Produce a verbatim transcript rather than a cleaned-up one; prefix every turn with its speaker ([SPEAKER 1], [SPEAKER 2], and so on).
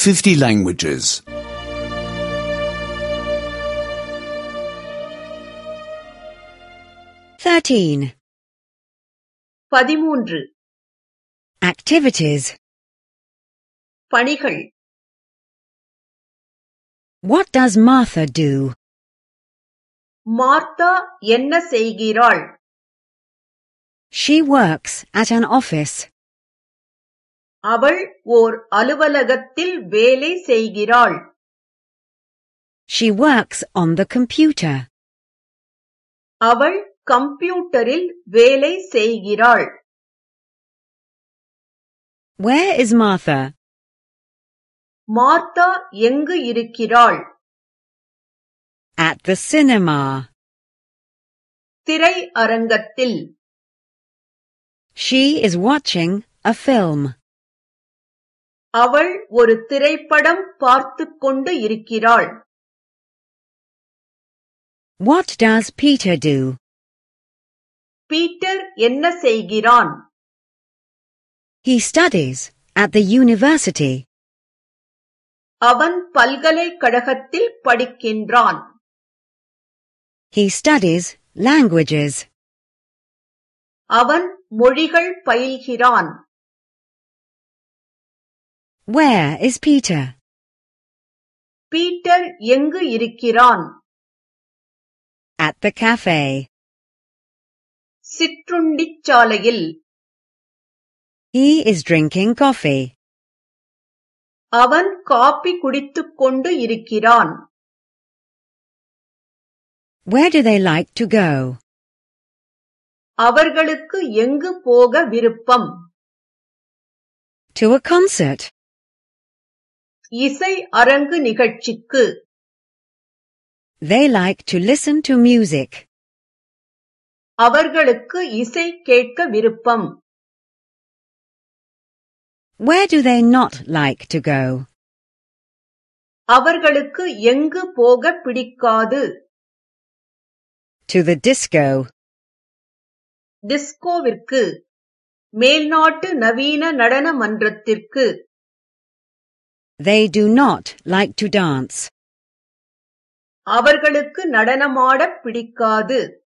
[SPEAKER 1] fifty languages.
[SPEAKER 2] thirteen.
[SPEAKER 3] பதிமூன்று.
[SPEAKER 2] Activities.
[SPEAKER 3] பணிகள்.
[SPEAKER 2] What does Martha do?
[SPEAKER 3] Martha என்ன செய்கிறாள்?
[SPEAKER 2] She works at an office.
[SPEAKER 3] அவள் ஓர் அலுவலகத்தில் வேலை செய்கிறாள்.
[SPEAKER 2] She works on the computer.
[SPEAKER 3] அவள் கம்ப்யூட்டரில் வேலை செய்கிறாள்.
[SPEAKER 2] Where is Martha?
[SPEAKER 3] மார்த்தா எங்கு இருக்கிறாள்?
[SPEAKER 2] At the cinema.
[SPEAKER 3] திரை அரங்கத்தில்.
[SPEAKER 2] She is watching a film.
[SPEAKER 3] அவள் ஒரு திரைப்படம் பார்த்துக் கொண்டு இருக்கிறாள்.
[SPEAKER 2] What does Peter do?
[SPEAKER 3] Peter என்ன செய்கிறான்?
[SPEAKER 2] He studies at the university.
[SPEAKER 3] அவன் பல்கலைக்கழகத்தில் படிக்கின்றான்.
[SPEAKER 2] He studies languages.
[SPEAKER 3] அவன் மொழிகள் பயில்கிறான்.
[SPEAKER 2] Where is Peter?
[SPEAKER 3] பீட்டர் எங்கு இருக்கிறான்?
[SPEAKER 2] At the cafe.
[SPEAKER 3] சிற்றுண்டிச்சாலையில்.
[SPEAKER 2] He is drinking coffee.
[SPEAKER 3] அவன் காபி குடித்துக் கொண்டு இருக்கிறான்.
[SPEAKER 2] Where do they like to go?
[SPEAKER 3] அவர்களுக்கு எங்கு போக விருப்பம்?
[SPEAKER 2] To a concert.
[SPEAKER 3] இசை அரங்கு நிகழ்ச்சிக்கு.
[SPEAKER 2] They like to listen to music.
[SPEAKER 3] அவர்களுக்கு இசை கேட்க விருப்பம்.
[SPEAKER 2] Where do they not like to go?
[SPEAKER 3] அவர்களுக்கு எங்கு போக பிடிக்காது?
[SPEAKER 2] To the disco.
[SPEAKER 3] டிஸ்கோவிற்கு. மேல்நாட்டு நவீன நடன மன்றத்திற்கு.
[SPEAKER 2] They do not like to dance.
[SPEAKER 3] அவர்களுக்கு நடனமாடப் பிடிக்காது.